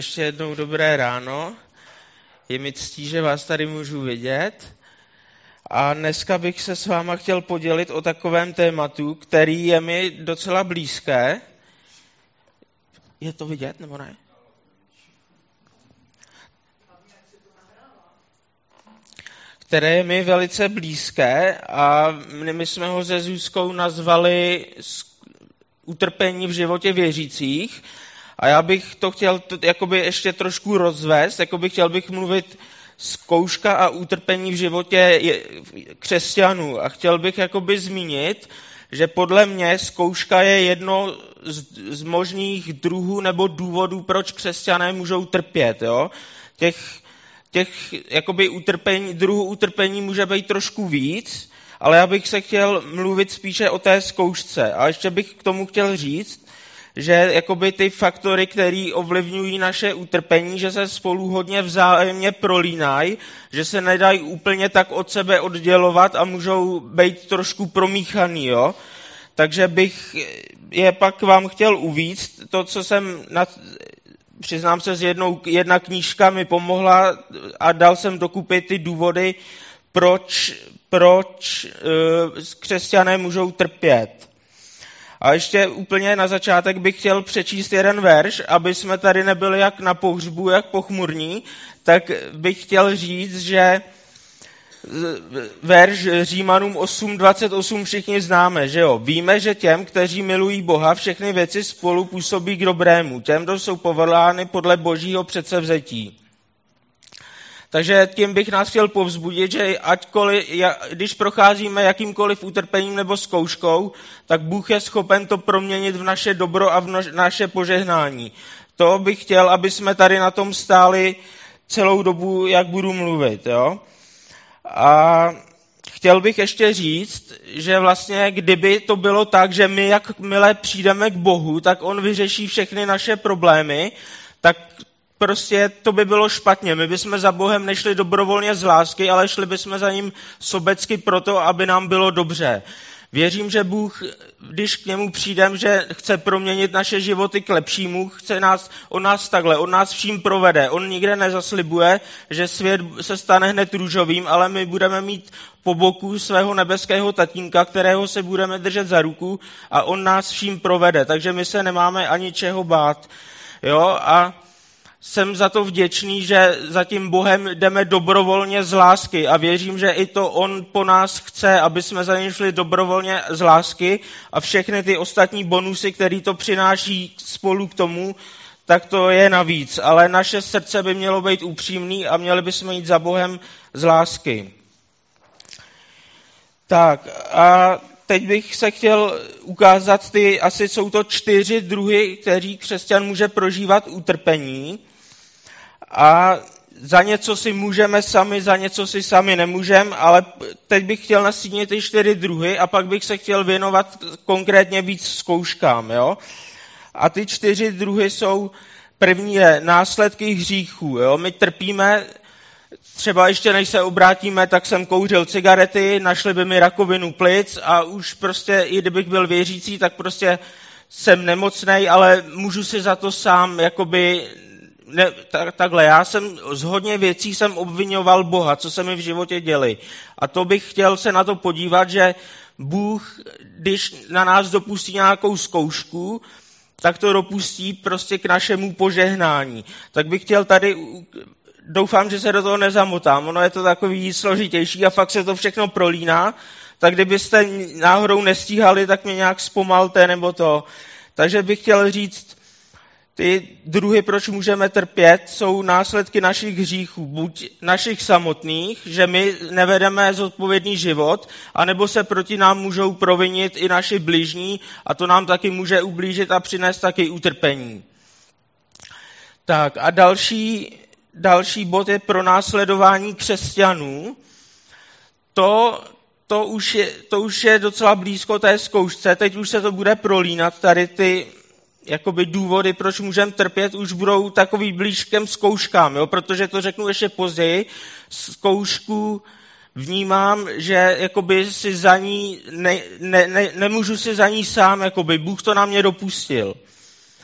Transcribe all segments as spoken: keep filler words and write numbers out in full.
Ještě jednou dobré ráno. Je mi ctí, že vás tady můžu vidět. A dneska bych se s váma chtěl podělit o takovém tématu, který je mi docela blízké. Je to vidět, nebo ne? Které je mi velice blízké a my jsme ho se Zuzkou nazvali utrpení v životě věřících. A já bych to chtěl to, jakoby ještě trošku rozvést, jakoby chtěl bych mluvit zkouška a utrpení v životě křesťanů. A chtěl bych jakoby zmínit, že podle mě zkouška je jedno z, z možných druhů nebo důvodů, proč křesťané můžou trpět. Jo? Těch, těch jakoby utrpení, druhů utrpení může být trošku víc, ale já bych se chtěl mluvit spíše o té zkoušce. A ještě bych k tomu chtěl říct, že jakoby ty faktory, které ovlivňují naše utrpení, že se spolu hodně vzájemně prolínají, že se nedají úplně tak od sebe oddělovat a můžou být trošku promíchaný, jo. Takže bych je pak vám chtěl uvíct, to, co jsem, nad, přiznám se, s jednou, jedna knížka mi pomohla a dal jsem dokupy ty důvody, proč, proč uh, křesťané můžou trpět. A ještě úplně na začátek bych chtěl přečíst jeden verš, aby jsme tady nebyli jak na pohřbu, jak pochmurní, tak bych chtěl říct, že verš Římanům osm dvacet osm všichni známe, že jo. Víme, že těm, kteří milují Boha, všechny věci spolu působí k dobrému. Těm, kdo jsou povoláni podle Božího předsevzetí. Takže tím bych nás chtěl povzbudit, že ačkoliv, když procházíme jakýmkoliv utrpením nebo zkouškou, tak Bůh je schopen to proměnit v naše dobro a v naše požehnání. To bych chtěl, aby jsme tady na tom stáli celou dobu, jak budu mluvit. Jo? A chtěl bych ještě říct, že vlastně kdyby to bylo tak, že my jakmile přijdeme k Bohu, tak on vyřeší všechny naše problémy, tak prostě to by bylo špatně. My bychom za Bohem nešli dobrovolně z lásky, ale šli bychom za ním sobecky proto, aby nám bylo dobře. Věřím, že Bůh, když k němu přijdeme, že chce proměnit naše životy k lepšímu, chce nás, on nás takhle, on nás vším provede. On nikde nezaslibuje, že svět se stane hned růžovým, ale my budeme mít po boku svého nebeského tatínka, kterého se budeme držet za ruku a on nás vším provede. Takže my se nemáme ani čeho bát. Jo? A jsem za to vděčný, že za tím Bohem jdeme dobrovolně z lásky a věřím, že i to on po nás chce, aby jsme za ním šli dobrovolně z lásky a všechny ty ostatní bonusy, které to přináší spolu k tomu, tak to je navíc. Ale naše srdce by mělo být upřímný a měli bychom jít za Bohem z lásky. Tak a teď bych se chtěl ukázat ty, asi jsou to čtyři druhy, kteří křesťan může prožívat utrpení. A za něco si můžeme sami, za něco si sami nemůžeme, ale teď bych chtěl nastínit ty čtyři druhy a pak bych se chtěl věnovat konkrétně víc zkouškám. Jo? A ty čtyři druhy jsou, první je následky hříchů. Jo? My trpíme, třeba ještě než se obrátíme, tak jsem kouřil cigarety, našli by mi rakovinu plic a už prostě, i kdybych byl věřící, tak prostě jsem nemocnej, ale můžu si za to sám, jakoby, ne, tak, takhle, já jsem z hodně věcí jsem obvinoval Boha, co se mi v životě děli. A to bych chtěl se na to podívat, že Bůh, když na nás dopustí nějakou zkoušku, tak to dopustí prostě k našemu požehnání. Tak bych chtěl tady... Doufám, že se do toho nezamotám. Ono je to takový složitější a fakt se to všechno prolíná. Tak kdybyste náhodou nestíhali, tak mě nějak zpomalte nebo to. Takže bych chtěl říct, ty druhy, proč můžeme trpět, jsou následky našich hříchů. Buď našich samotných, že my nevedeme zodpovědný život, anebo se proti nám můžou provinit i naši bližní a to nám taky může ublížit a přinést taky utrpení. Tak a další... Další bod je pronásledování křesťanů. To, to, už je, to už je docela blízko té zkoušce. Teď už se to bude prolínat. Tady ty jakoby důvody, proč můžeme trpět, už budou takový blížkem zkouškám, jo? Protože to řeknu ještě později. Zkoušku vnímám, že jakoby si za ní ne, ne, ne, nemůžu si za ní sám, jakoby Bůh to na mě dopustil.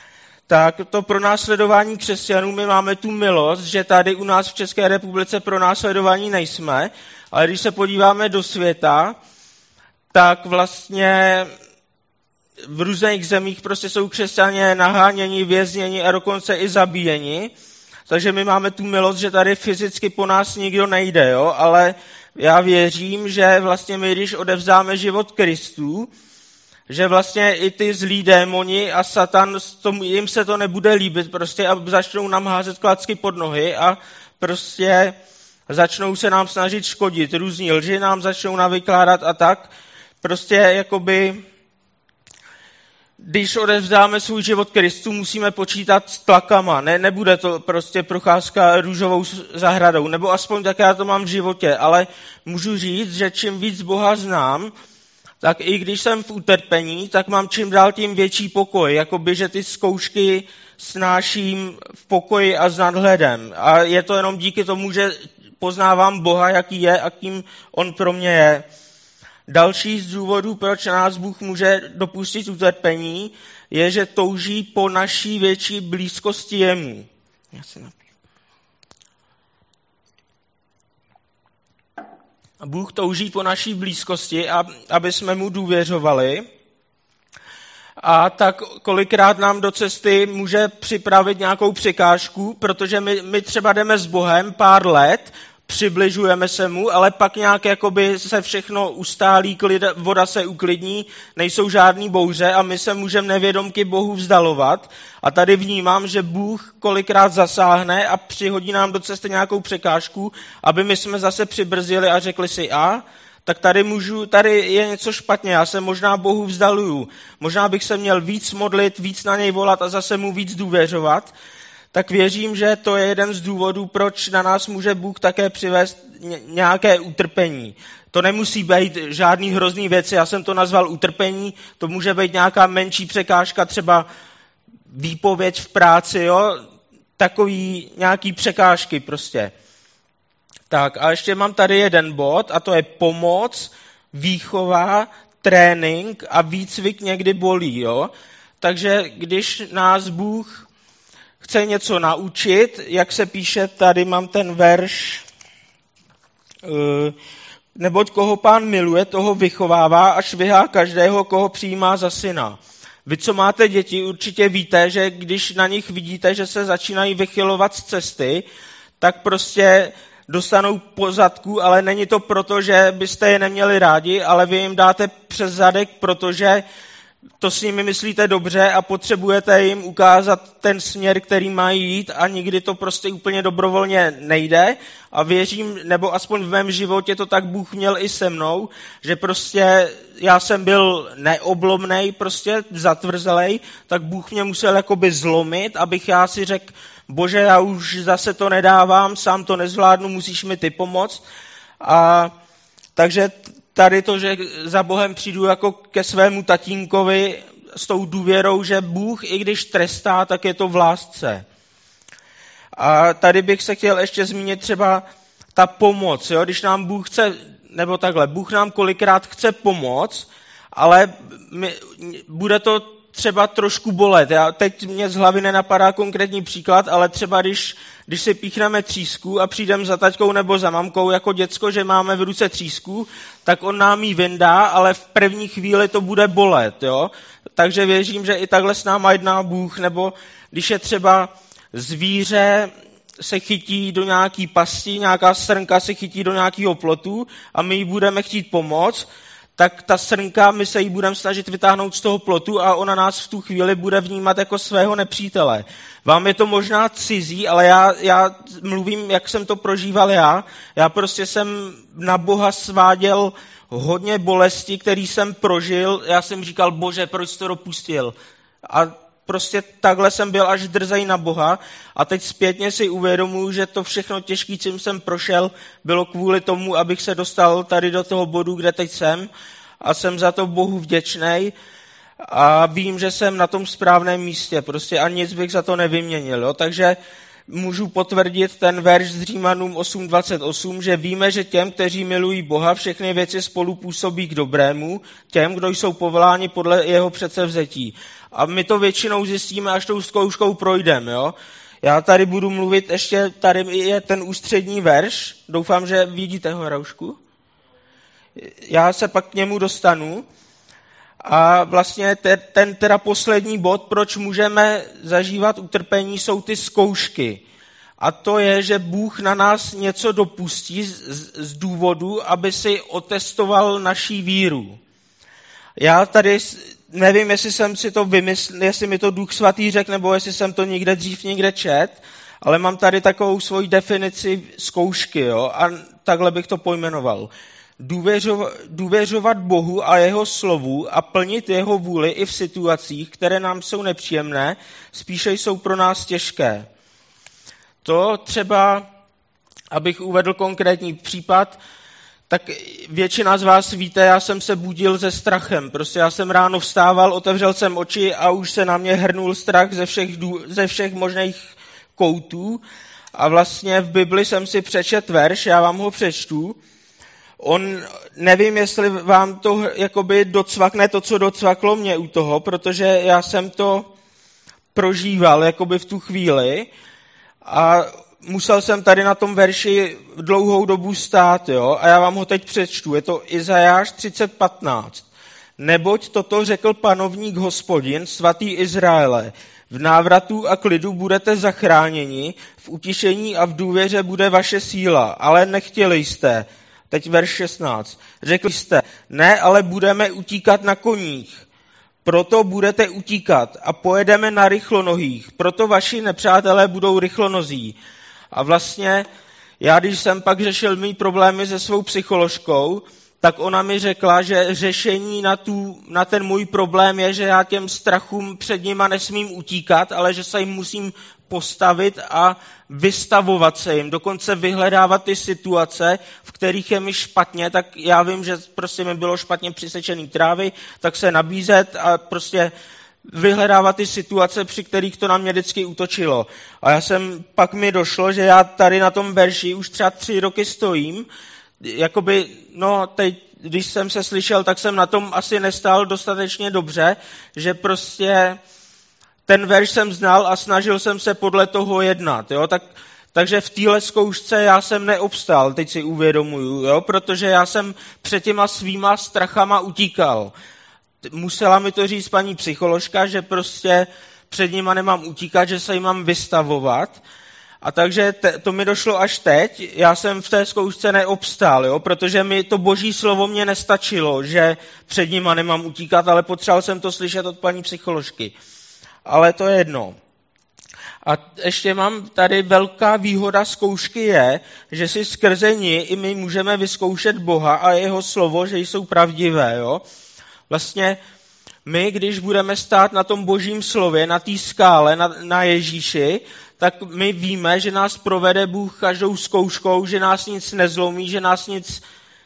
tak to pronásledování křesťanů, my máme tu milost, že tady u nás v České republice pronásledování nejsme, ale když se podíváme do světa, tak vlastně v různých zemích prostě jsou křesťané naháněni, vězněni a dokonce i zabíjeni. Takže my máme tu milost, že tady fyzicky po nás nikdo nejde, jo? Ale já věřím, že vlastně my, když odevzdáme život Kristu, že vlastně i ty zlí démoni a Satan, jim se to nebude líbit prostě a začnou nám házet klacky pod nohy a prostě začnou se nám snažit škodit. Různí lži nám začnou navykládat a tak. Prostě jakoby, když odevzdáme svůj život Kristu, musíme počítat s tlakama. Ne, nebude to prostě procházka růžovou zahradou, nebo aspoň tak já to mám v životě, ale můžu říct, že čím víc Boha znám, tak i když jsem v utrpení, tak mám čím dál tím větší pokoj. Jakoby, že ty zkoušky snáším v pokoji a s nadhledem. A je to jenom díky tomu, že poznávám Boha, jaký je a kým on pro mě je. Další z důvodů, proč nás Bůh může dopustit utrpení, je, že touží po naší větší blízkosti jemu. Já se napiju. Bůh touží po naší blízkosti, aby jsme mu důvěřovali. A tak kolikrát nám do cesty může připravit nějakou překážku, protože my, my třeba jdeme s Bohem pár let, přibližujeme se mu, ale pak nějak jakoby se všechno ustálí, klid, voda se uklidní, nejsou žádný bouře a my se můžeme nevědomky Bohu vzdalovat. A tady vnímám, že Bůh kolikrát zasáhne a přihodí nám do cesty nějakou překážku, aby my jsme zase přibrzdili a řekli si a, tak tady můžu, tady je něco špatně, já se možná Bohu vzdaluju. Možná bych se měl víc modlit, víc na něj volat a zase mu víc důvěřovat. Tak věřím, že to je jeden z důvodů, proč na nás může Bůh také přivést nějaké utrpení. To nemusí být žádný hrozný věci, já jsem to nazval utrpení, to může být nějaká menší překážka, třeba výpověď v práci, jo? Takový nějaký překážky prostě. Tak a ještě mám tady jeden bod a to je pomoc, výchova, trénink a výcvik někdy bolí, jo? Takže když nás Bůh chce něco naučit, jak se píše, tady mám ten verš, neboť koho Pán miluje, toho vychovává a švihá každého, koho přijímá za syna. Vy, co máte děti, určitě víte, že když na nich vidíte, že se začínají vychylovat z cesty, tak prostě dostanou po zadku, ale není to proto, že byste je neměli rádi, ale vy jim dáte přes zadek, protože to s nimi myslíte dobře a potřebujete jim ukázat ten směr, který mají jít a nikdy to prostě úplně dobrovolně nejde. A věřím, nebo aspoň v mém životě to tak Bůh měl i se mnou, že prostě já jsem byl neoblomnej, prostě zatvrzelej, tak Bůh mě musel jakoby zlomit, abych já si řekl, Bože, já už zase to nedávám, sám to nezvládnu, musíš mi ty pomoct. A takže tady to, že za Bohem přijdu jako ke svému tatínkovi s tou důvěrou, že Bůh, i když trestá, tak je to v lásce. A tady bych se chtěl ještě zmínit třeba ta pomoc, jo? Když nám Bůh chce, nebo takhle, Bůh nám kolikrát chce pomoct, ale my, bude to třeba trošku bolet. Já, teď mě z hlavy nenapadá konkrétní příklad, ale třeba když, když si píchneme třísku a přijdeme za taťkou nebo za mamkou jako děcko, že máme v ruce třísku, tak on nám ji vyndá, ale v první chvíli to bude bolet. Jo? Takže věřím, že i takhle s náma jedná Bůh, nebo když je třeba zvíře se chytí do nějaký pasti, nějaká srnka se chytí do nějakého plotu a my jí budeme chtít pomoct, tak ta srnka, my se jí budeme snažit vytáhnout z toho plotu a ona nás v tu chvíli bude vnímat jako svého nepřítele. Vám je to možná cizí, ale já, já mluvím, jak jsem to prožíval já. Já prostě jsem na Boha sváděl hodně bolesti, který jsem prožil. Já jsem říkal, Bože, proč jsi to dopustil? A prostě takhle jsem byl až drzej na Boha a teď zpětně si uvědomuji, že to všechno těžké, čím jsem prošel, bylo kvůli tomu, abych se dostal tady do toho bodu, kde teď jsem a jsem za to Bohu vděčnej a vím, že jsem na tom správném místě prostě a nic bych za to nevyměnil. Jo? Takže můžu potvrdit ten verš z Římanům osm dvacet osm, že víme, že těm, kteří milují Boha, všechny věci spolu působí k dobrému, těm, kdo jsou povoláni podle jeho předsevzetí. A my to většinou zjistíme, až tou zkouškou projdeme, jo. Já tady budu mluvit, ještě tady je ten ústřední verš, doufám, že vidíte ho, Raušku. Já se pak k němu dostanu. A vlastně ten, ten teda poslední bod, proč můžeme zažívat utrpení, jsou ty zkoušky. A to je, že Bůh na nás něco dopustí z, z důvodu, aby si otestoval naší víru. Já tady nevím, jestli jsem si to vymyslel, jestli mi to Duch Svatý řekl, nebo jestli jsem to někde dřív někde čet, ale mám tady takovou svoji definici zkoušky, jo, a takhle bych to pojmenoval. Důvěřovat, důvěřovat Bohu a jeho slovu a plnit jeho vůli i v situacích, které nám jsou nepříjemné, spíše jsou pro nás těžké. To třeba, abych uvedl konkrétní případ, tak většina z vás víte, já jsem se budil se strachem. Prostě já jsem ráno vstával, otevřel jsem oči a už se na mě hrnul strach ze všech, ze všech možných koutů. A vlastně v Bibli jsem si přečet verš, já vám ho přečtu. On, nevím, jestli vám to jakoby docvakne to, co docvaklo mě u toho, protože já jsem to prožíval jakoby v tu chvíli a musel jsem tady na tom verši dlouhou dobu stát, jo, a já vám ho teď přečtu. Je to Izajáš třicet patnáct. Neboť toto řekl panovník Hospodin, svatý Izraele. V návratu a klidu budete zachráněni, v utišení a v důvěře bude vaše síla, ale nechtěli jste. Teď verš šestnáct. Řekli jste, ne, ale budeme utíkat na koních. Proto budete utíkat a pojedeme na rychlonohých. Proto vaši nepřátelé budou rychlonozí. A vlastně já, když jsem pak řešil mý problémy se svou psycholožkou, tak ona mi řekla, že řešení na, tu, na ten můj problém je, že já těm strachům před nima nesmím utíkat, ale že se jim musím postavit a vystavovat se jim. Dokonce vyhledávat ty situace, v kterých je mi špatně, tak já vím, že prostě mi bylo špatně přisečený trávy, tak se nabízet a prostě vyhledávat ty situace, při kterých to na mě vždycky útočilo. A já jsem, pak mi došlo, že já tady na tom verši už třeba tři roky stojím, jakoby, no teď, když jsem se slyšel, tak jsem na tom asi nestál dostatečně dobře, že prostě ten verš jsem znal a snažil jsem se podle toho jednat, jo, tak, takže v téhle zkoušce já jsem neobstál, teď si uvědomuju, jo, protože já jsem před těma svýma strachama utíkal. Musela mi to říct paní psycholožka, že prostě před nima nemám utíkat, že se jim mám vystavovat. A takže te, to mi došlo až teď, já jsem v té zkoušce neobstál, jo, protože mi to boží slovo mě nestačilo, že před nima nemám utíkat, ale potřeboval jsem to slyšet od paní psycholožky. Ale to je jedno. A ještě mám tady velká výhoda zkoušky je, že si skrze ní i my můžeme vyzkoušet Boha a jeho slovo, že jsou pravdivé, jo. Vlastně my, když budeme stát na tom božím slově, na té skále, na, na Ježíši, tak my víme, že nás provede Bůh každou zkouškou, že nás nic nezlomí, že nás nic...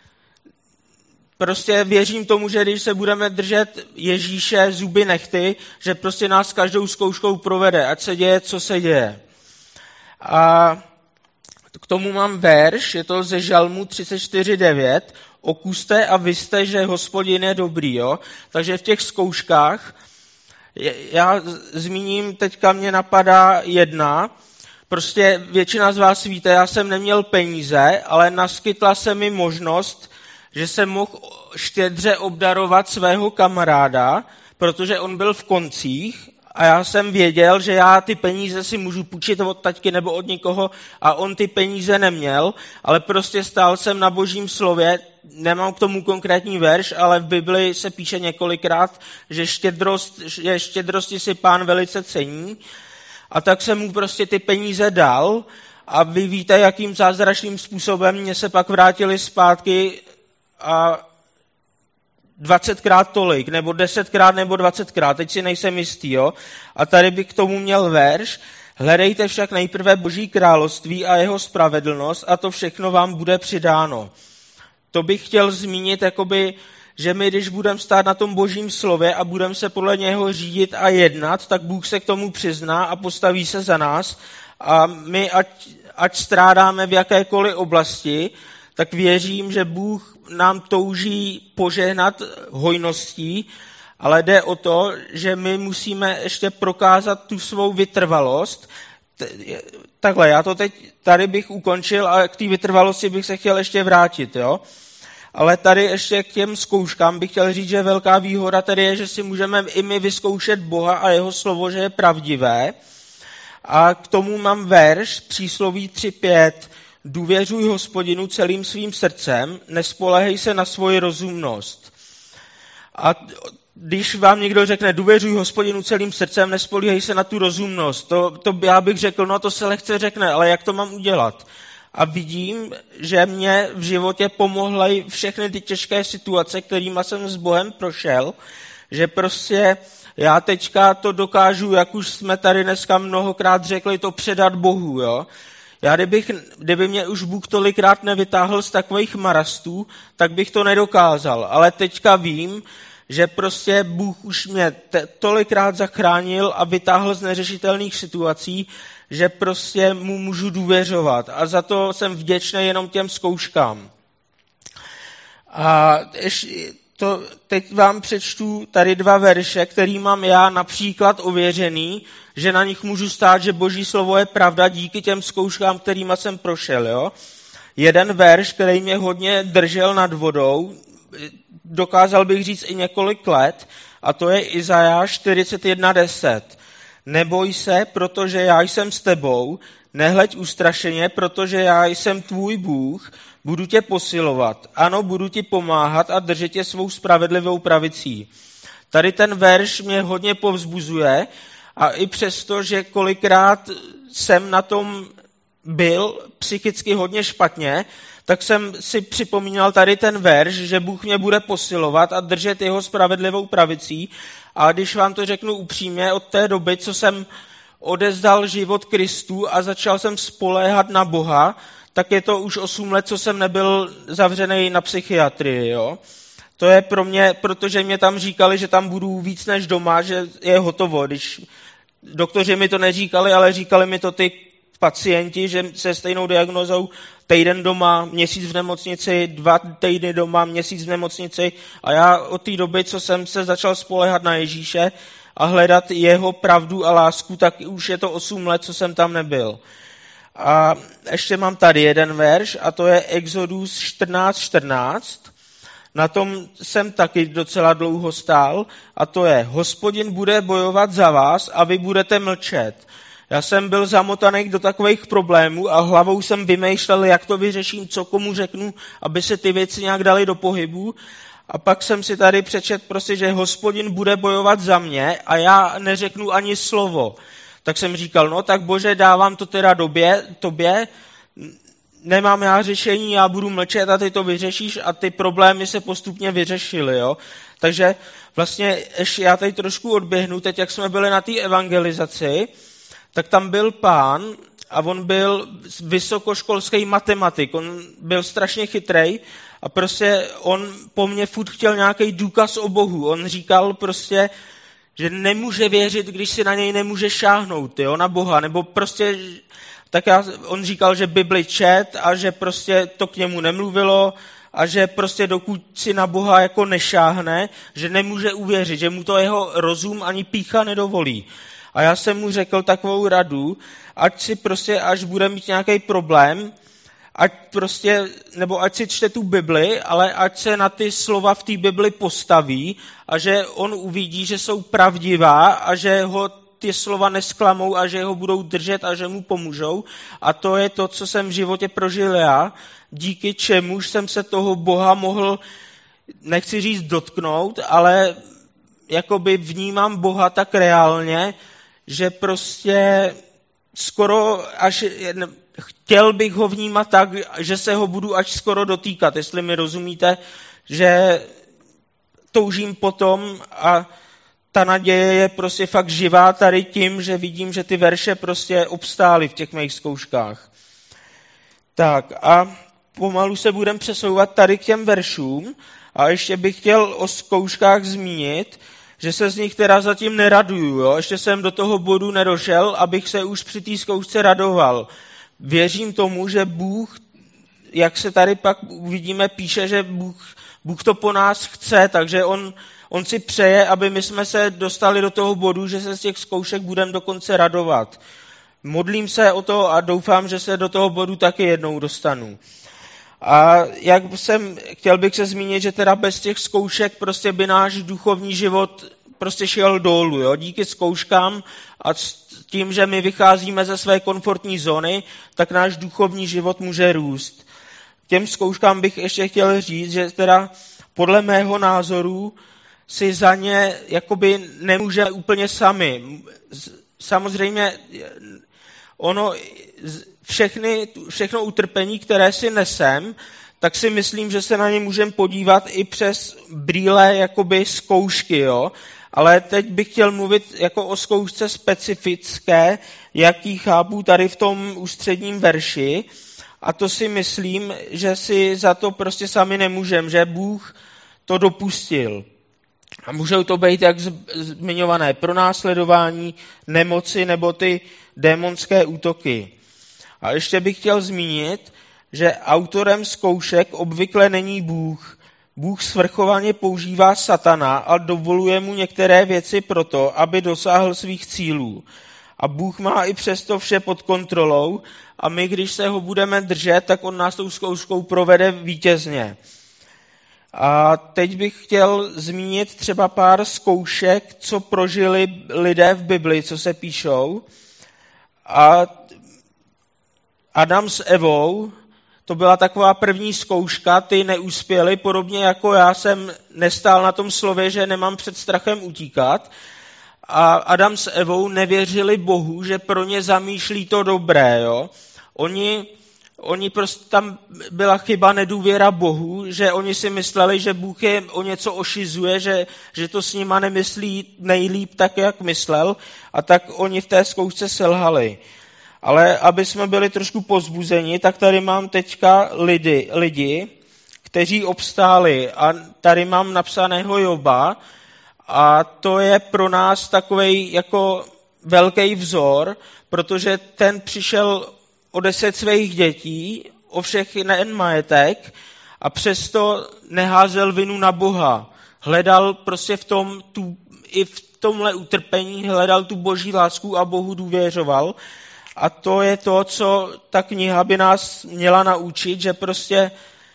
Prostě věřím tomu, že když se budeme držet Ježíše zuby nechty, že prostě nás každou zkouškou provede, ať se děje, co se děje. A k tomu mám verš, je to ze Žalmu třicet čtyři devět. Okuste a vyste, že Hospodin je dobrý, jo. Takže v těch zkouškách, já zmíním, teďka mě napadá jedna, prostě většina z vás víte, já jsem neměl peníze, ale naskytla se mi možnost, že jsem mohl štědře obdarovat svého kamaráda, protože on byl v koncích a já jsem věděl, že já ty peníze si můžu půjčit od taťky nebo od někoho a on ty peníze neměl, ale prostě stál jsem na božím slově, nemám k tomu konkrétní verš, ale v Bibli se píše několikrát, že štědrost, že štědrosti si Pán velice cení a tak jsem mu prostě ty peníze dal a vy víte, jakým zázračným způsobem mě se pak vrátili zpátky a dvacetkrát tolik, nebo desetkrát, nebo dvacetkrát, teď si nejsem jistý, jo. A tady bych k tomu měl verš. Hledejte však nejprve Boží království a jeho spravedlnost a to všechno vám bude přidáno. To bych chtěl zmínit, jakoby, že my, když budeme stát na tom Božím slově a budeme se podle něho řídit a jednat, tak Bůh se k tomu přizná a postaví se za nás a my ať, ať strádáme v jakékoliv oblasti, tak věřím, že Bůh nám touží požehnat hojností, ale jde o to, že my musíme ještě prokázat tu svou vytrvalost. Takhle, já to teď tady bych ukončil a k té vytrvalosti bych se chtěl ještě vrátit, jo. Ale tady ještě k těm zkouškám bych chtěl říct, že velká výhoda tady je, že si můžeme i my vyzkoušet Boha a jeho slovo, že je pravdivé. A k tomu mám verš, přísloví tři pět. Důvěřuj Hospodinu celým svým srdcem, nespoléhej se na svoji rozumnost. A když vám někdo řekne, důvěřuj Hospodinu celým srdcem, nespolíhej se na tu rozumnost, to, to já bych řekl, no to se lehce řekne, ale jak to mám udělat? A vidím, že mě v životě pomohly všechny ty těžké situace, kterými jsem s Bohem prošel, že prostě já teďka to dokážu, jak už jsme tady dneska mnohokrát řekli, to předat Bohu, jo. Já kdybych, kdyby mě už Bůh tolikrát nevytáhl z takových marastů, tak bych to nedokázal. Ale teďka vím, že prostě Bůh už mě te- tolikrát zachránil a vytáhl z neřešitelných situací, že prostě mu můžu důvěřovat. A za to jsem vděčný jenom těm zkouškám. A ještě to, teď vám přečtu tady dva verše, který mám já například ověřený, že na nich můžu stát, že Boží slovo je pravda díky těm zkouškám, kterýma jsem prošel. Jo? Jeden verš, který mě hodně držel nad vodou, dokázal bych říct i několik let, a to je Izajáš čtyřicet jedna deset. Neboj se, protože já jsem s tebou, nehleď ustrašeně, protože já jsem tvůj Bůh, budu tě posilovat. Ano, budu ti pomáhat a držet tě svou spravedlivou pravicí. Tady ten verš mě hodně povzbuzuje a i přesto, že kolikrát jsem na tom byl psychicky hodně špatně, tak jsem si připomínal tady ten verš, že Bůh mě bude posilovat a držet jeho spravedlivou pravicí. A když vám to řeknu upřímně, od té doby, co jsem odezdal život Kristu a začal jsem spoléhat na Boha, tak je to už osm let, co jsem nebyl zavřený na psychiatrii. Jo? To je pro mě, protože mě tam říkali, že tam budu víc než doma, že je hotovo. Když doktoři mi to neříkali, ale říkali mi to ty pacienti, že se stejnou diagnózou týden doma, měsíc v nemocnici, dva týdny doma, měsíc v nemocnici. A já od té doby, co jsem se začal spoléhat na Ježíše a hledat jeho pravdu a lásku, tak už je to osm let, co jsem tam nebyl. A ještě mám tady jeden verš a to je Exodus čtrnáct čtrnáct. Na tom jsem taky docela dlouho stál a to je: Hospodin bude bojovat za vás a vy budete mlčet. Já jsem byl zamotaný do takových problémů a hlavou jsem vymýšlel, jak to vyřeším, co komu řeknu, aby se ty věci nějak daly do pohybu. A pak jsem si tady přečet prostě, že Hospodin bude bojovat za mě a já neřeknu ani slovo. Tak jsem říkal, no tak Bože, dávám to teda době, tobě, nemám já řešení, já budu mlčet a ty to vyřešíš a ty problémy se postupně vyřešily, jo. Takže vlastně ještě já tady trošku odběhnu, teď jak jsme byli na té evangelizaci, tak tam byl pán a on byl vysokoškolský matematik, on byl strašně chytrej a prostě on po mně furt chtěl nějaký důkaz o Bohu. On říkal prostě, že nemůže věřit, když si na něj nemůže šáhnout, jo, na Boha, nebo prostě, tak já, on říkal, že Bibli čet a že prostě to k němu nemluvilo a že prostě dokud si na Boha jako nešáhne, že nemůže uvěřit, že mu to jeho rozum ani pýcha nedovolí. A já jsem mu řekl takovou radu, ať si prostě, až bude mít nějaký problém, ať prostě, nebo ať si čte tu Bibli, ale ať se na ty slova v té Bibli postaví a že on uvidí, že jsou pravdivá a že ho ty slova nesklamou a že ho budou držet a že mu pomůžou. A to je to, co jsem v životě prožil já, díky čemuž jsem se toho Boha mohl, nechci říct dotknout, ale jakoby vnímám Boha tak reálně, že prostě skoro až chtěl bych ho vnímat tak, že se ho budu až skoro dotýkat, jestli mi rozumíte, že toužím potom a ta naděje je prostě fakt živá tady tím, že vidím, že ty verše prostě obstály v těch mých zkouškách. Tak a pomalu se budeme přesouvat tady k těm veršům a ještě bych chtěl o zkouškách zmínit, že se z nich teda zatím neraduju. Jo? Ještě jsem do toho bodu nedošel, abych se už při té zkoušce radoval. Věřím tomu, že Bůh, jak se tady pak uvidíme, píše, že Bůh, Bůh to po nás chce, takže on, on si přeje, aby my jsme se dostali do toho bodu, že se z těch zkoušek budeme dokonce radovat. Modlím se o to a doufám, že se do toho bodu taky jednou dostanu. A jak jsem, chtěl bych se zmínit, že teda bez těch zkoušek prostě by náš duchovní život prostě šel dolů. Jo? Díky zkouškám a tím, že my vycházíme ze své komfortní zóny, tak náš duchovní život může růst. K těm zkouškám bych ještě chtěl říct, že teda podle mého názoru si za ně jakoby nemůžeme úplně sami. Samozřejmě ono, všechny, všechno utrpení, které si nesem, tak si myslím, že se na ně můžeme podívat i přes brýle jakoby zkoušky, jo. Ale teď bych chtěl mluvit jako o zkoušce specifické, jaký chápu tady v tom ústředním verši. A to si myslím, že si za to prostě sami nemůžeme, že Bůh to dopustil. A můžou to být jak zmiňované pronásledování, nemoci nebo ty démonské útoky. A ještě bych chtěl zmínit, že autorem zkoušek obvykle není Bůh. Bůh svrchovaně používá satana a dovoluje mu některé věci proto, aby dosáhl svých cílů. A Bůh má i přesto vše pod kontrolou a my, když se ho budeme držet, tak on nás tou zkouškou provede vítězně. A teď bych chtěl zmínit třeba pár zkoušek, co prožili lidé v Bibli, co se píšou. A Adam s Evou, to byla taková první zkouška, ty neuspěli, podobně jako já jsem nestál na tom slově, že nemám před strachem utíkat. A Adam s Evou nevěřili Bohu, že pro ně zamýšlí to dobré. Jo? Oni, oni prostě tam byla chyba nedůvěra Bohu, že oni si mysleli, že Bůh je o něco ošizuje, že, že to s nima nemyslí nejlíp tak, jak myslel, a tak oni v té zkoušce selhali. Ale aby jsme byli trošku povzbuzeni, tak tady mám teďka lidi, lidi, kteří obstáli. A tady mám napsaného Joba a to je pro nás takovej jako velký vzor, protože ten přišel o deset svých dětí, o všech nejen majetek a přesto neházel vinu na Boha. Hledal prostě v tom, tu, i v tomhle utrpení, hledal tu boží lásku a Bohu důvěřoval. A to je to, co ta kniha by nás měla naučit, že prostě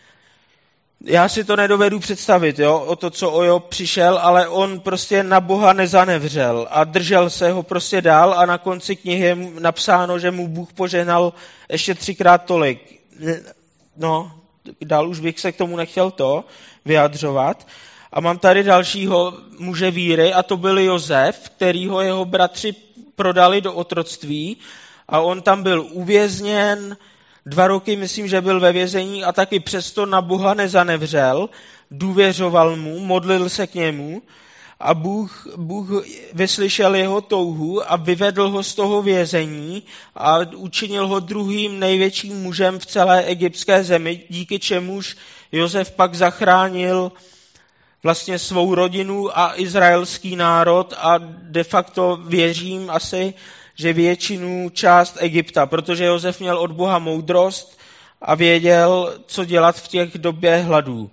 já si to nedovedu představit, jo, o to, co Ojo přišel, ale on prostě na Boha nezanevřel a držel se ho prostě dál a na konci knihy je napsáno, že mu Bůh požehnal ještě třikrát tolik. No, dál už bych se k tomu nechtěl to vyjadřovat. A mám tady dalšího muže víry a to byl Josef, kterýho jeho bratři prodali do otroctví a on tam byl uvězněn, dva roky myslím, že byl ve vězení a taky přesto na Boha nezanevřel, důvěřoval mu, modlil se k němu a Bůh, Bůh vyslyšel jeho touhu a vyvedl ho z toho vězení a učinil ho druhým největším mužem v celé egyptské zemi, díky čemuž Josef pak zachránil vlastně svou rodinu a izraelský národ a de facto věřím asi, že většinu část Egypta, protože Josef měl od Boha moudrost a věděl, co dělat v těch době hladů.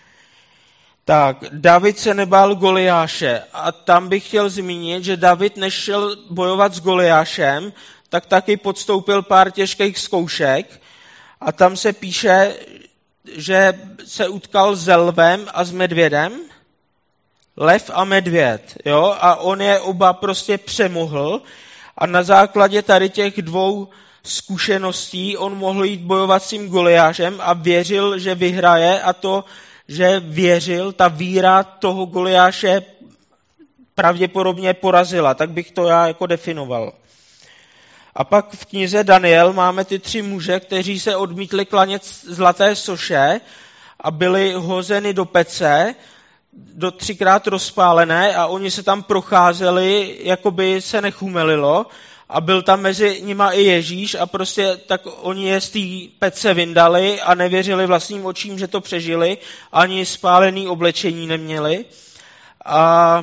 Tak, David se nebál Goliáše a tam bych chtěl zmínit, že David nešel bojovat s Goliášem, tak taky podstoupil pár těžkých zkoušek a tam se píše, že se utkal s lvem a s medvědem, lev a medvěd, jo, a on je oba prostě přemohl. A na základě tady těch dvou zkušeností on mohl jít bojovat s tím Goliášem a věřil, že vyhraje a to, že věřil, ta víra toho Goliáše pravděpodobně porazila. Tak bych to já jako definoval. A pak v knize Daniel máme ty tři muže, kteří se odmítli klanět zlaté soše a byli hozeni do pece, do třikrát rozpálené a oni se tam procházeli, jako by se nechumelilo a byl tam mezi nima i Ježíš a prostě tak oni je z té pece vyndali a nevěřili vlastním očím, že to přežili, ani spálený oblečení neměli. A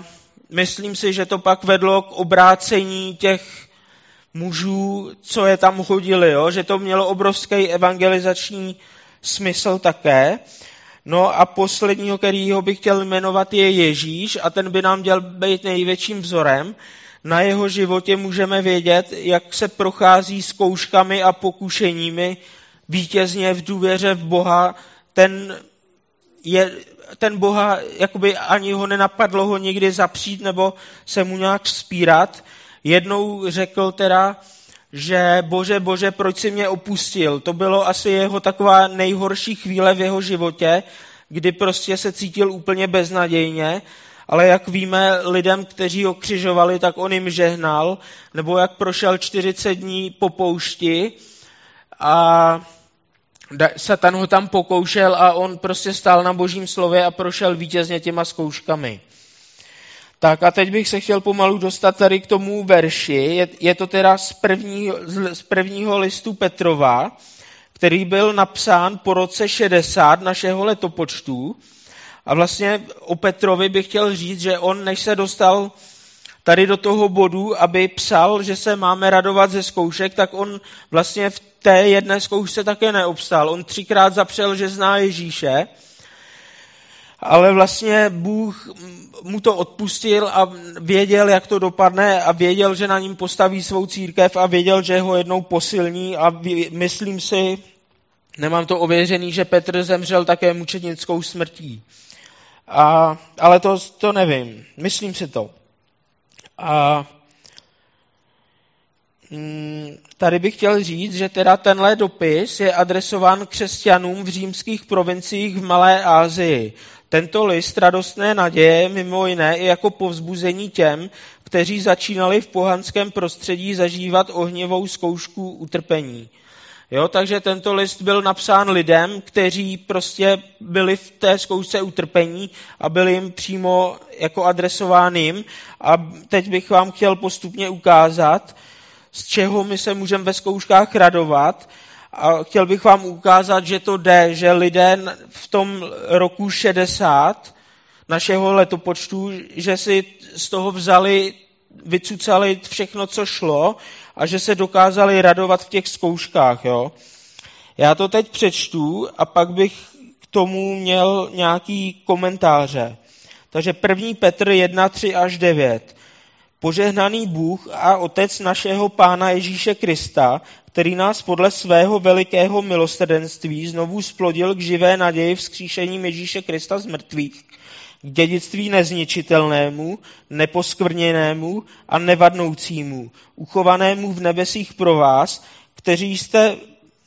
myslím si, že to pak vedlo k obrácení těch mužů, co je tam chodili, jo? Že to mělo obrovský evangelizační smysl také. No a posledního, kterýho bych chtěl jmenovat, je Ježíš a ten by nám měl být největším vzorem. Na jeho životě můžeme vědět, jak se prochází zkouškami a pokušeními vítězně v důvěře v Boha. Ten, je, ten Boha, jakoby ani ho nenapadlo ho nikdy zapřít nebo se mu nějak vzpírat. Jednou řekl teda, že Bože, Bože, proč jsi mě opustil? To bylo asi jeho taková nejhorší chvíle v jeho životě, kdy prostě se cítil úplně beznadějně, ale jak víme, lidem, kteří ho křižovali, tak on jim žehnal, nebo jak prošel čtyřicet dní po poušti a Satan ho tam pokoušel a on prostě stál na Božím slově a prošel vítězně těma zkouškami. Tak a teď bych se chtěl pomalu dostat tady k tomu verši. Je, je to teda z prvního, z prvního listu Petrova, který byl napsán po roce šedesát našeho letopočtu. A vlastně o Petrovi bych chtěl říct, že on, než se dostal tady do toho bodu, aby psal, že se máme radovat ze zkoušek, tak on vlastně v té jedné zkoušce také neobstál. On třikrát zapřel, že zná Ježíše, ale vlastně Bůh mu to odpustil a věděl, jak to dopadne a věděl, že na ním postaví svou církev a věděl, že ho jednou posilní a myslím si, nemám to ověřený, že Petr zemřel také mučenickou smrtí. A, ale to, to nevím, myslím si to. A tady bych chtěl říct, že teda tenhle dopis je adresován křesťanům v římských provinciích v Malé Asii. Tento list radostné naděje mimo jiné i jako povzbuzení těm, kteří začínali v pohanském prostředí zažívat ohnivou zkoušku utrpení. Jo, takže tento list byl napsán lidem, kteří prostě byli v té zkoušce utrpení a byli jim přímo jako adresováným. A teď bych vám chtěl postupně ukázat, z čeho my se můžeme ve zkouškách radovat. A chtěl bych vám ukázat, že to jde, že lidé v tom roku šedesát našeho letopočtu, že si z toho vzali, vycucali všechno, co šlo a že se dokázali radovat v těch zkouškách. Jo. Já to teď přečtu a pak bych k tomu měl nějaký komentáře. Takže první Petr jedna, tři až devět. Požehnaný Bůh a Otec našeho Pána Ježíše Krista, který nás podle svého velikého milosrdenství znovu splodil k živé naději vzkříšením Ježíše Krista z mrtvých, k dědictví nezničitelnému, neposkvrněnému a nevadnoucímu, uchovanému v nebesích pro vás, kteří jste,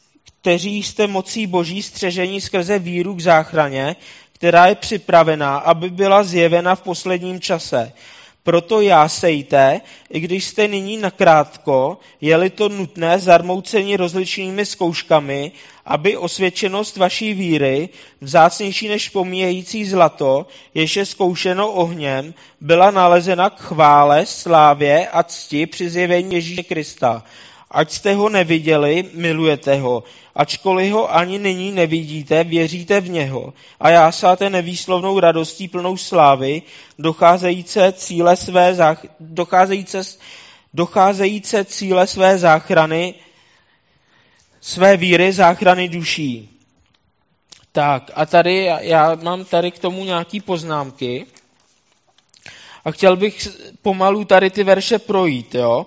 kteří jste mocí Boží střežení skrze víru k záchraně, která je připravená, aby byla zjevena v posledním čase. Proto jásejte, i když jste nyní nakrátko, je-li to nutné, zarmouceni rozličnými zkouškami, aby osvědčenost vaší víry, vzácnější než pomíjející zlato, jež je zkoušeno ohněm, byla nalezena k chvále, slávě a cti při zjevení Ježíše Krista. Ať jste ho neviděli, milujete ho. Ačkoliv ho ani nyní nevidíte, věříte v něho a jásáte nevýslovnou radostí plnou slávy, docházející cíle své, zách... docházející... docházející cíle své záchrany, své víry, záchrany duší. Tak a tady, já mám tady k tomu nějaký poznámky a chtěl bych pomalu tady ty verše projít, jo.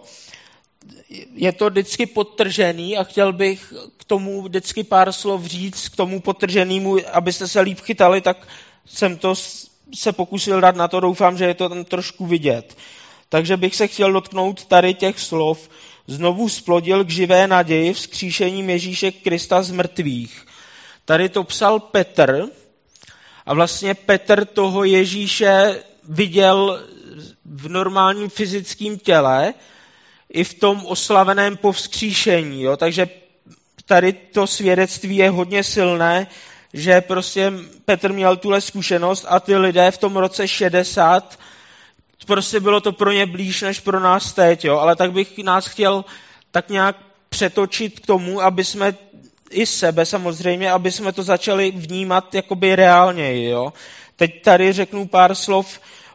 Je to vždycky podtržený a chtěl bych k tomu vždycky pár slov říct, k tomu podtrženému, abyste se líp chytali, tak jsem to se pokusil dát na to, doufám, že je to tam trošku vidět. Takže bych se chtěl dotknout tady těch slov. Znovu splodil k živé naději vzkříšením Ježíše Krista z mrtvých. Tady to psal Petr a vlastně Petr toho Ježíše viděl v normálním fyzickém těle, i v tom oslaveném povzkříšení. Jo? Takže tady to svědectví je hodně silné, že prostě Petr měl tuhle zkušenost a ty lidé v tom roce šedesát, prostě bylo to pro ně blíž než pro nás teď. Jo? Ale tak bych nás chtěl tak nějak přetočit k tomu, aby jsme i sebe samozřejmě, aby jsme to začali vnímat jakoby reálněji. Jo? Teď tady řeknu pár slov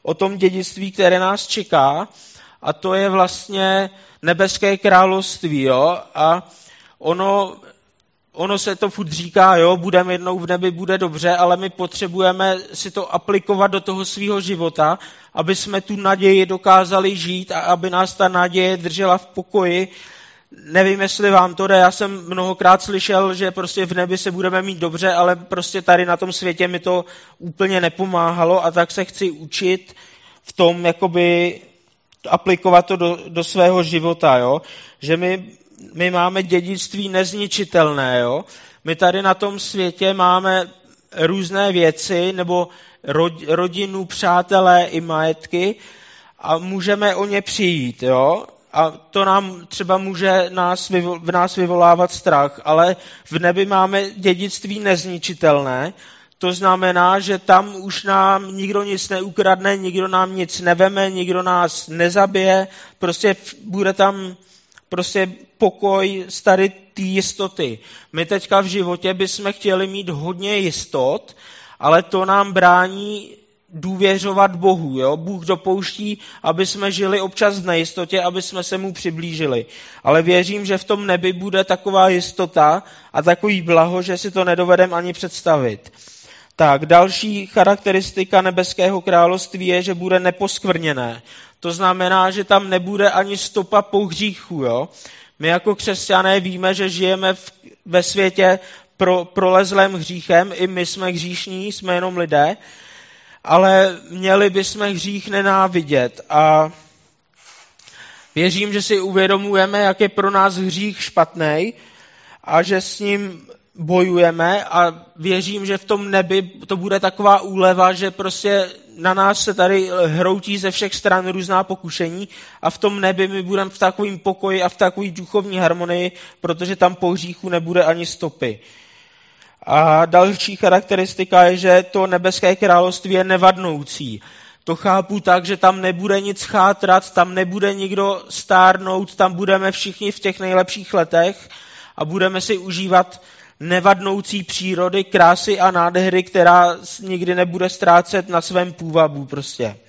o tom dědictví, které nás čeká, a to je vlastně nebeské království, jo, a ono, ono se to furt říká, jo, budeme jednou v nebi, bude dobře, ale my potřebujeme si to aplikovat do toho svého života, aby jsme tu naději dokázali žít a aby nás ta naděje držela v pokoji. Nevím, jestli vám to jde, já jsem mnohokrát slyšel, že prostě v nebi se budeme mít dobře, ale prostě tady na tom světě mi to úplně nepomáhalo a tak se chci učit v tom, jakoby aplikovat to do, do svého života, jo? Že my, my máme dědictví nezničitelné, jo? My tady na tom světě máme různé věci, nebo rod, rodinu, přátelé i majetky a můžeme o ně přijít, jo? A to nám třeba může nás, v nás vyvolávat strach, ale v nebi máme dědictví nezničitelné. To znamená, že tam už nám nikdo nic neukradne, nikdo nám nic neveme, nikdo nás nezabije, prostě bude tam prostě pokoj z tady té jistoty. My teďka v životě bychom chtěli mít hodně jistot, ale to nám brání důvěřovat Bohu. Jo? Bůh dopouští, aby jsme žili občas v nejistotě, aby jsme se mu přiblížili. Ale věřím, že v tom nebi bude taková jistota a takový blaho, že si to nedovedeme ani představit. Tak, další charakteristika nebeského království je, že bude neposkvrněné. To znamená, že tam nebude ani stopa po hříchu. Jo? My jako křesťané víme, že žijeme v, ve světě pro, prolezlém hříchem, i my jsme hříšní, jsme jenom lidé, ale měli bychom hřích nenávidět a věřím, že si uvědomujeme, jak je pro nás hřích špatný a že s ním bojujeme a věřím, že v tom nebi to bude taková úleva, že prostě na nás se tady hroutí ze všech stran různá pokušení a v tom nebi my budeme v takovém pokoji a v takové duchovní harmonii, protože tam po hříchu nebude ani stopy. A další charakteristika je, že to nebeské království je nevadnoucí. To chápu tak, že tam nebude nic chátrat, tam nebude nikdo stárnout, tam budeme všichni v těch nejlepších letech a budeme si užívat nevadnoucí přírody, krásy a nádhery, která nikdy nebude ztrácet na svém půvabu prostě.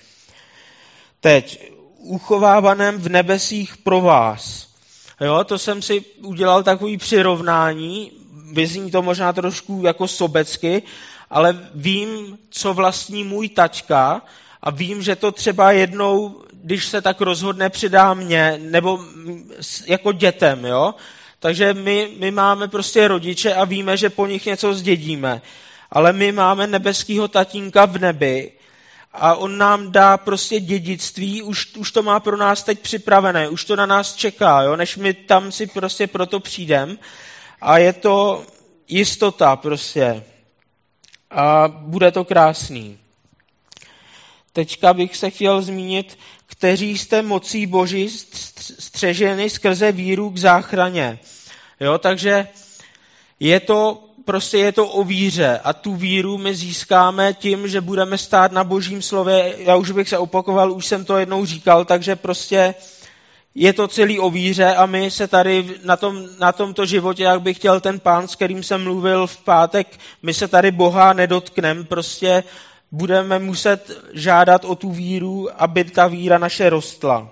Teď, uchovávaném v nebesích pro vás. Jo, to jsem si udělal takový přirovnání, vyzní to možná trošku jako sobecky, ale vím, co vlastní můj taťka a vím, že to třeba jednou, když se tak rozhodne, přidá mě, nebo jako dětem, jo. Takže my, my máme prostě rodiče a víme, že po nich něco zdědíme. Ale my máme nebeskýho tatínka v nebi a on nám dá prostě dědictví, už, už to má pro nás teď připravené, už to na nás čeká, jo, než my tam si prostě proto přijdem. A je to jistota prostě. A bude to krásný. Teďka bych se chtěl zmínit, kteří jste mocí Boží střeženi skrze víru k záchraně. Jo, takže je to, prostě je to o víře a tu víru my získáme tím, že budeme stát na Božím slově. Já už bych se opakoval, už jsem to jednou říkal, takže prostě je to celý o víře a my se tady na, tom, na tomto životě, jak bych chtěl ten pán, s kterým jsem mluvil v pátek, my se tady Boha nedotkneme, prostě budeme muset žádat o tu víru, aby ta víra naše rostla.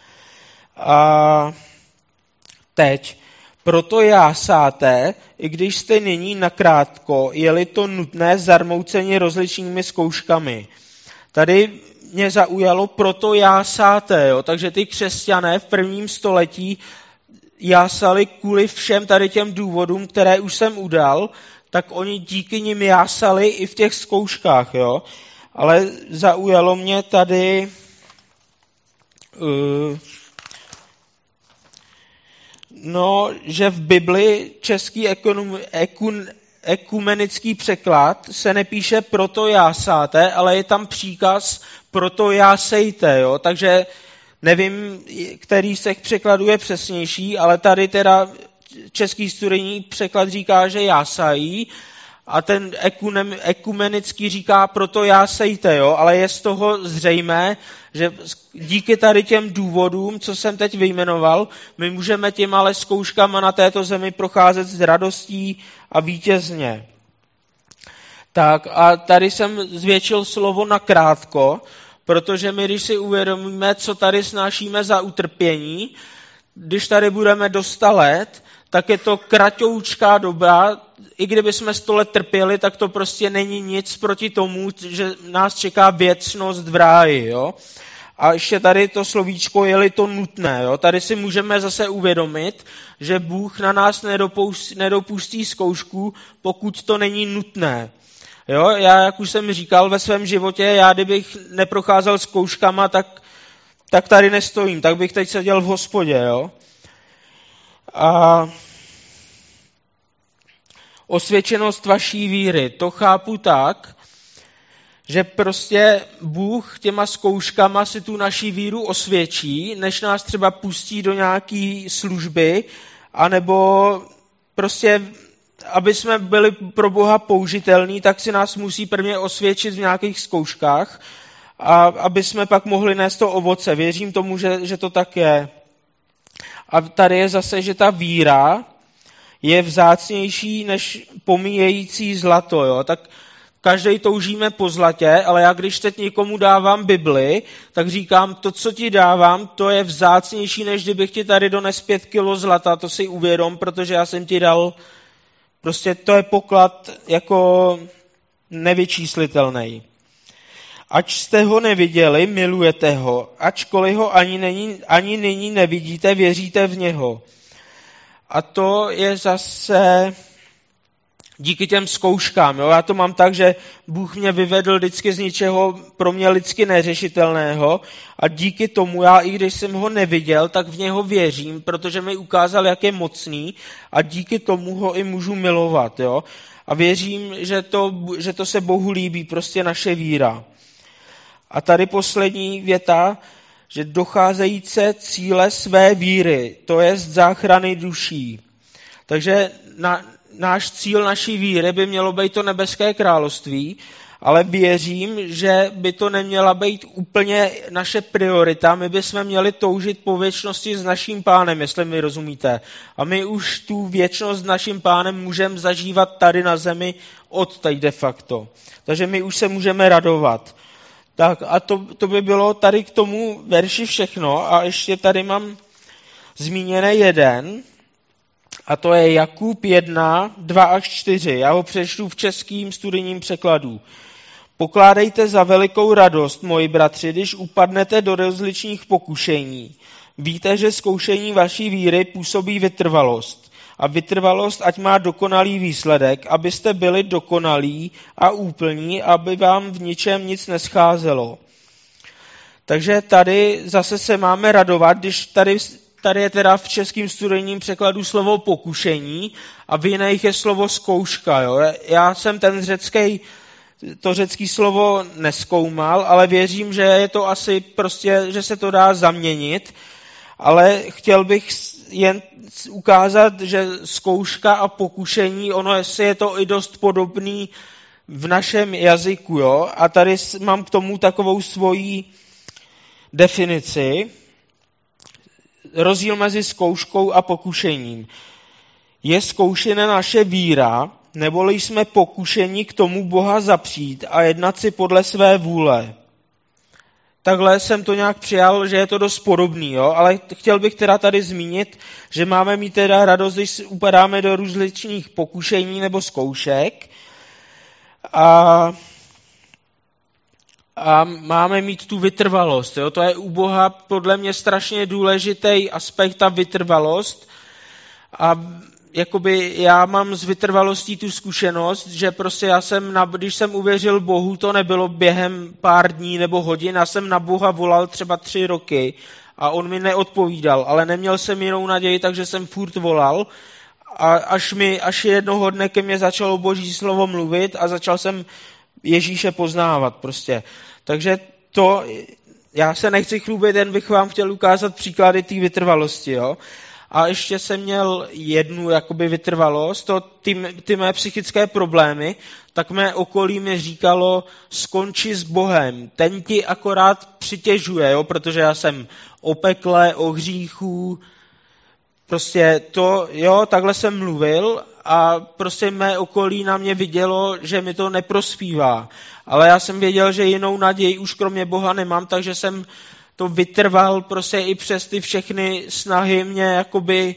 A teď, proto jásáte, i když jste nyní nakrátko, je-li to nutné zarmouceni rozličnými zkouškami. Tady mě zaujalo, proto jásáte, jo? Takže ty křesťané v prvním století jásali kvůli všem tady těm důvodům, které už jsem udal, tak oni díky nim jásali i v těch zkouškách, jo. Ale zaujalo mě tady uh, no, že v Bibli český ekonom, ekun, ekumenický překlad se nepíše proto jásáte, ale je tam příkaz proto jásejte, jo. Takže nevím, který z těch překladů je přesnější, ale tady teda český studijní překlad říká, že jásají a ten ekunem, ekumenický říká proto jásejte, jo, ale je z toho zřejmé, že díky tady těm důvodům, co jsem teď vyjmenoval, my můžeme těma ale zkouškama na této zemi procházet s radostí a vítězně. Tak a tady jsem zvětšil slovo na krátko, Protože my, když si uvědomíme, co tady snášíme za utrpění, když tady budeme do sta let, tak je to kratoučká doba, i kdyby jsme sto let trpěli, tak to prostě není nic proti tomu, že nás čeká věčnost v ráji, jo. A ještě tady to slovíčko, je-li to nutné, jo. Tady si můžeme zase uvědomit, že Bůh na nás nedopustí, nedopustí zkoušku, pokud to není nutné. Jo, já, jak už jsem říkal ve svém životě, já kdybych neprocházel zkouškama, tak, tak tady nestojím, tak bych teď seděl v hospodě, jo. A osvědčenost vaší víry, to chápu tak, že prostě Bůh těma zkouškama si tu naši víru osvědčí, než nás třeba pustí do nějaký služby, anebo prostě, aby jsme byli pro Boha použitelní, tak si nás musí prvně osvědčit v nějakých zkouškách, a aby jsme pak mohli nést to ovoce. Věřím tomu, že, že to tak je. A tady je zase, že ta víra je vzácnější než pomíjející zlato. Jo? Tak každej toužíme po zlatě, ale já když teď někomu dávám Bibli, tak říkám, to, co ti dávám, to je vzácnější, než kdybych ti tady dones pět kilo zlata, to si uvědom, protože já jsem ti dal, prostě to je poklad jako nevyčíslitelný. Ač jste ho neviděli, milujete ho, ačkoliv ho ani, není, ani nyní nevidíte, věříte v něho. A to je zase díky těm zkouškám. Jo? Já to mám tak, že Bůh mě vyvedl vždycky z něčeho pro mě lidsky neřešitelného a díky tomu já, i když jsem ho neviděl, tak v něho věřím, protože mi ukázal, jak je mocný a díky tomu ho i můžu milovat. Jo? A věřím, že to, že to se Bohu líbí, prostě naše víra. A tady poslední věta, že docházejíce cíle své víry, to je záchrany duší. Takže na, náš cíl naší víry by mělo být to nebeské království, ale věřím, že by to neměla být úplně naše priorita. My bychom měli toužit po věčnosti s naším Pánem, jestli mi rozumíte. A my už tu věčnost s naším Pánem můžeme zažívat tady na zemi od teď de facto. Takže my už se můžeme radovat. Tak a to, to by bylo tady k tomu verši všechno a ještě tady mám zmíněný jeden a to je Jakub jedna, dva až čtyři. Já ho přečtu v českým studijním překladu. Pokládejte za velikou radost, moji bratři, když upadnete do rozličných pokušení. Víte, že zkoušení vaší víry působí vytrvalost. A vytrvalost ať má dokonalý výsledek, abyste byli dokonalí a úplní, aby vám v ničem nic nescházelo. Takže tady zase se máme radovat, když tady, tady je teda v českém studijním překladu slovo pokušení a v jiných je slovo zkouška. Jo? Já jsem ten řecký, to řecký slovo nezkoumal, ale věřím, že je to asi prostě, že se to dá zaměnit. Ale chtěl bych jen ukázat, že zkouška a pokušení, ono je to i dost podobný v našem jazyku. Jo? A tady mám k tomu takovou svoji definici. Rozdíl mezi zkouškou a pokušením. Je zkoušena naše víra, neboli jsme pokušeni k tomu Boha zapřít a jednat si podle své vůle. Takhle jsem to nějak přijal, že je to dost podobný, jo? Ale chtěl bych teda tady zmínit, že máme mít teda radost, když upadáme do různých pokušení nebo zkoušek a, a máme mít tu vytrvalost. Jo? To je u Boha podle mě strašně důležitý aspekt, ta vytrvalost. A jakoby já mám z vytrvalostí tu zkušenost, že prostě já jsem, na, když jsem uvěřil Bohu, to nebylo během pár dní nebo hodin, já jsem na Boha volal třeba tři roky a on mi neodpovídal, ale neměl jsem jinou naději, takže jsem furt volal a až, mi, až jednoho dne ke mně začalo Boží slovo mluvit a začal jsem Ježíše poznávat prostě. Takže to, já se nechci chlubit, jen bych vám chtěl ukázat příklady té vytrvalosti, jo. A ještě jsem měl jednu jakoby vytrvalost, to ty, ty mé psychické problémy, tak mé okolí mi říkalo, skonči s Bohem, ten ti akorát přitěžuje, jo, protože já jsem o pekle, o hříchu, prostě to, jo, takhle jsem mluvil a prostě mé okolí na mě vidělo, že mi to neprospívá. Ale já jsem věděl, že jinou naději už kromě Boha nemám, takže jsem to vytrval prostě i přes ty všechny snahy mě jakoby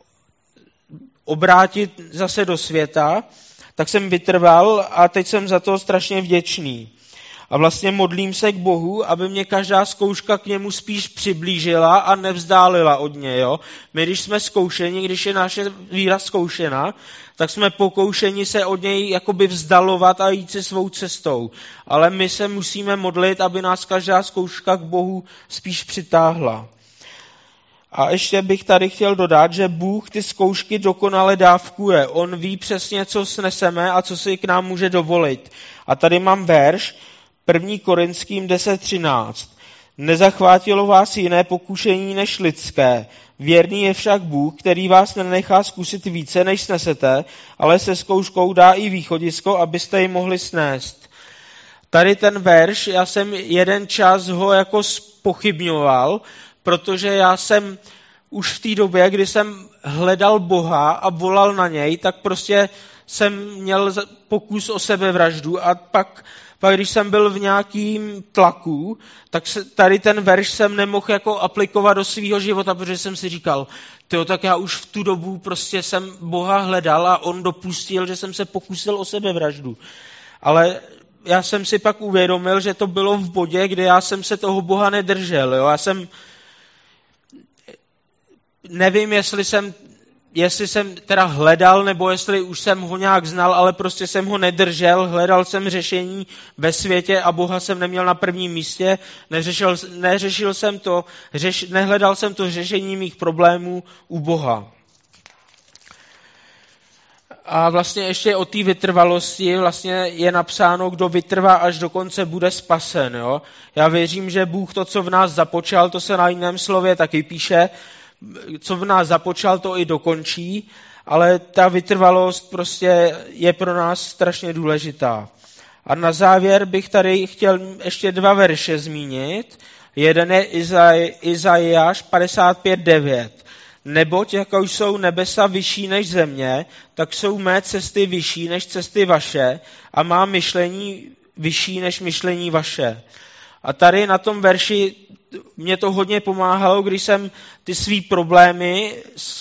obrátit zase do světa, tak jsem vytrval a teď jsem za to strašně vděčný. A vlastně modlím se k Bohu, aby mě každá zkouška k němu spíš přiblížila a nevzdálila od něj. Jo? My, když jsme zkoušeni, když je naše víra zkoušena, tak jsme pokoušeni se od něj jakoby vzdalovat a jít si svou cestou. Ale my se musíme modlit, aby nás každá zkouška k Bohu spíš přitáhla. A ještě bych tady chtěl dodat, že Bůh ty zkoušky dokonale dávkuje. On ví přesně, co sneseme a co si k nám může dovolit. A tady mám verš, první Korinským deset třináct. Nezachvátilo vás jiné pokušení než lidské. Věrný je však Bůh, který vás nenechá zkusit více, než snesete, ale se zkouškou dá i východisko, abyste ji mohli snést. Tady ten verš, já jsem jeden čas ho jako zpochybňoval, protože já jsem už v té době, kdy jsem hledal Boha a volal na něj, tak prostě jsem měl pokus o sebevraždu a pak, pak když jsem byl v nějakým tlaku, tak se, tady ten verš jsem nemohl jako aplikovat do svého života, protože jsem si říkal, tyjo, tak já už v tu dobu prostě jsem Boha hledal a on dopustil, že jsem se pokusil o sebevraždu. Ale já jsem si pak uvědomil, že to bylo v bodě, kdy já jsem se toho Boha nedržel. Jo? Já jsem Nevím, jestli jsem, jestli jsem teda hledal, nebo jestli už jsem ho nějak znal, ale prostě jsem ho nedržel, hledal jsem řešení ve světě a Boha jsem neměl na prvním místě, neřešil, neřešil jsem to, řeš, nehledal jsem to řešení mých problémů u Boha. A vlastně ještě o té vytrvalosti vlastně je napsáno, kdo vytrvá až do konce, bude spasen. Jo? Já věřím, že Bůh to, co v nás započal, to se na jiném slově taky píše, co v nás započal, to i dokončí, ale ta vytrvalost prostě je pro nás strašně důležitá. A na závěr bych tady chtěl ještě dva verše zmínit. Jeden je Izaj, Izajáš padesát pět devět. Neboť jako jsou nebesa vyšší než země, tak jsou mé cesty vyšší než cesty vaše a má myšlení vyšší než myšlení vaše. A tady na tom verši mě to hodně pomáhalo, když jsem ty svý problémy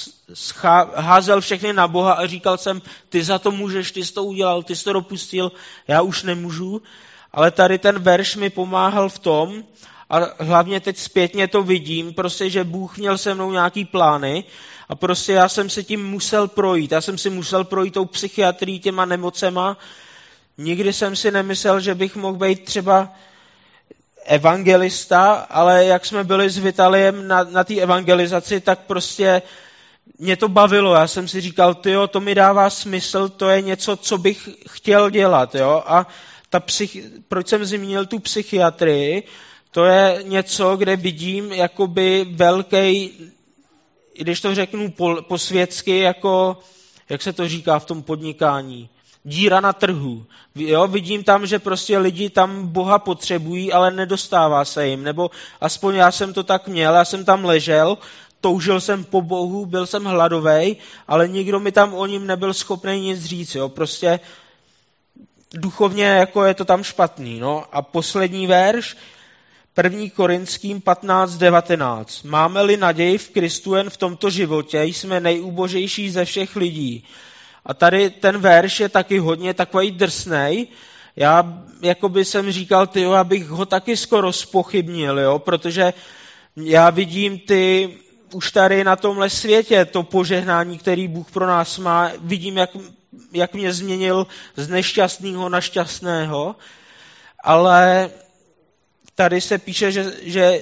házel všechny na Boha a říkal jsem, ty za to můžeš, ty jsi to udělal, ty jsi to dopustil, já už nemůžu. Ale tady ten verš mi pomáhal v tom, a hlavně teď zpětně to vidím, prostě, že Bůh měl se mnou nějaký plány a prostě já jsem se tím musel projít. Já jsem si musel projít tou psychiatrií, těma nemocema. Nikdy jsem si nemyslel, že bych mohl být třeba evangelista, ale jak jsme byli s Vitaliem na, na té evangelizaci, tak prostě mě to bavilo. Já jsem si říkal, tyjo, to mi dává smysl, to je něco, co bych chtěl dělat. Jo? A ta psych... proč jsem zmínil tu psychiatrii, to je něco, kde vidím jakoby velký, když to řeknu po, po světsky, jako, jak se to říká v tom podnikání, díra na trhu. Jo, vidím tam, že prostě lidi tam Boha potřebují, ale nedostává se jim. Nebo aspoň já jsem to tak měl, já jsem tam ležel, toužil jsem po Bohu, byl jsem hladovej, ale nikdo mi tam o ním nebyl schopný nic říct. Jo. Prostě duchovně jako je to tam špatný. No. A poslední verš, první Korinským patnáct devatenáct. Máme-li naději v Kristu jen v tomto životě, jsme nejúbožejší ze všech lidí. A tady ten verš je taky hodně takový drsnej. Já jakoby jsem říkal, tyjo, abych ho taky skoro zpochybnil, jo, protože já vidím ty už tady na tomhle světě to požehnání, který Bůh pro nás má. Vidím, jak, jak mě změnil z nešťastného na šťastného, ale tady se píše, že, že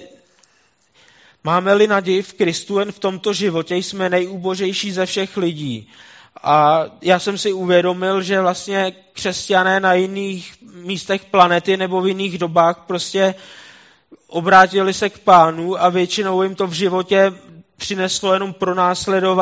máme-li naději v Kristu jen v tomto životě, jsme nejúbožejší ze všech lidí. A já jsem si uvědomil, že vlastně křesťané na jiných místech planety nebo v jiných dobách prostě obrátili se k Pánu a většinou jim to v životě přineslo jenom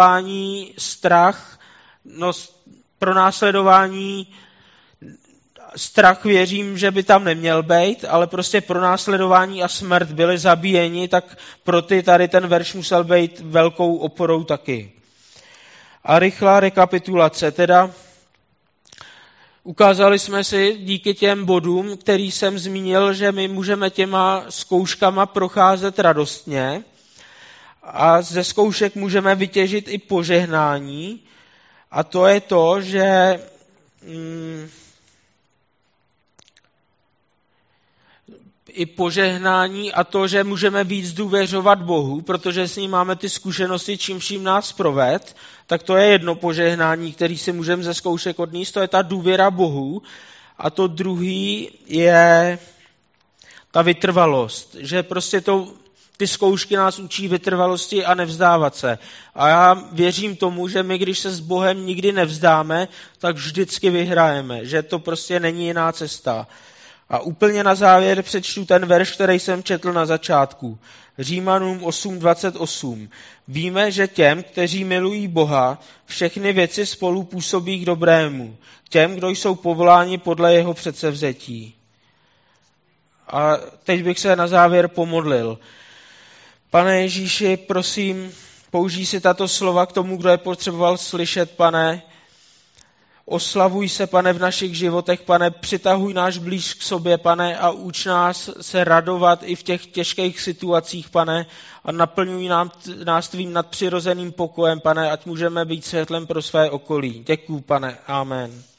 pronásledování, strach, no, pronásledování strach věřím, že by tam neměl být, ale prostě pronásledování a smrt byli zabíjeni, tak pro ty tady ten verš musel být velkou oporou taky. A rychlá rekapitulace, teda ukázali jsme si díky těm bodům, který jsem zmínil, že my můžeme těma zkouškama procházet radostně a ze zkoušek můžeme vytěžit i požehnání a to je to, že mm, i požehnání a to, že můžeme víc důvěřovat Bohu, protože s ním máme ty zkušenosti, čím vším nás proved, tak to je jedno požehnání, který si můžeme ze zkoušek odníst, to je ta důvěra Bohu. A to druhý je ta vytrvalost, že prostě to, ty zkoušky nás učí vytrvalosti a nevzdávat se. A já věřím tomu, že my, když se s Bohem nikdy nevzdáme, tak vždycky vyhrajeme, že to prostě není jiná cesta. A úplně na závěr přečtu ten verš, který jsem četl na začátku. Římanům osm dvacet osm. Víme, že těm, kteří milují Boha, všechny věci spolu působí k dobrému. Těm, kdo jsou povoláni podle jeho předsevzetí. A teď bych se na závěr pomodlil. Pane Ježíši, prosím, použij si tato slova k tomu, kdo je potřeboval slyšet, pane. Oslavuj se, pane, v našich životech, pane, přitahuj náš blíž k sobě, pane, a uč nás se radovat i v těch těžkých situacích, pane, a naplňuj nám, nás tvým nadpřirozeným pokojem, pane, ať můžeme být světlem pro své okolí. Děkuju, pane. Amen.